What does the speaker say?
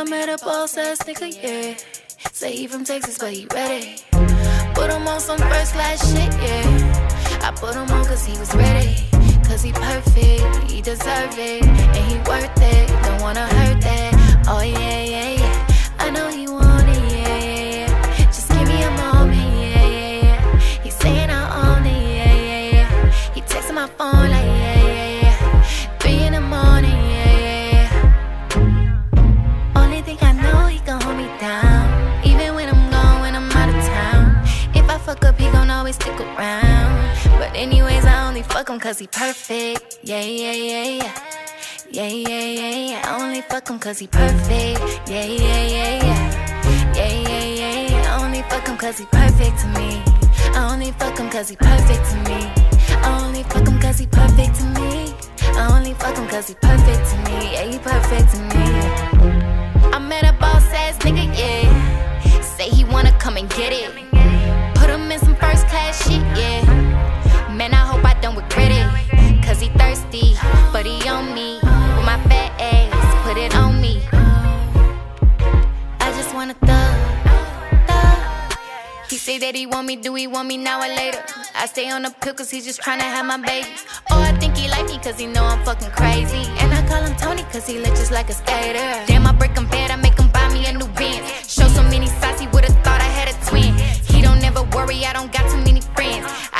I met a boss ass nigga, yeah. Say he from Texas, but he ready. Put him on some first class shit, yeah. I put him on cause he was ready. Cause he perfect, he deserve it. And he worth it, don't wanna hurt that. Oh yeah, yeah, yeah. I know he want it, yeah, yeah, yeah. Just give me a moment, yeah, yeah, yeah. He's saying I own it, yeah, yeah, yeah. He texting my phone like, yeah, yeah, yeah. 3 in the morning, yeah, yeah, yeah. Only thing I know, he gon' hold me down. Even when I'm gone, when I'm out of town. If I fuck up, he gon' always stick around. But anyways, I only fuck him cause he perfect. Yeah, yeah, yeah, yeah. Yeah, yeah, yeah, yeah. I only fuck him cause he perfect. Yeah, yeah, yeah, yeah. Yeah, yeah, yeah, yeah. I only fuck him cause he perfect to me. I only fuck him cause he perfect to me. I only fuck him cause he perfect to me. I only fuck him cause he perfect to me. Yeah, he perfect to me. I met a boss ass nigga, yeah. Say he wanna come and get it. Put him in some first class shit, yeah. Man, I hope I don't regret it. Cause he thirsty, but he on me. With my fat ass, put it on me. I just wanna thug. He say that he want me, do he want me now or later? I stay on the pill cause he's just tryna have my babies. Or I think he like me cause he know I'm fucking crazy. And I call him Tony cause he look just like a skater. Damn, I break him bad, I make him buy me a new Benz. Show so many sides, he would've thought I had a twin. He don't never worry, I don't got too many friends.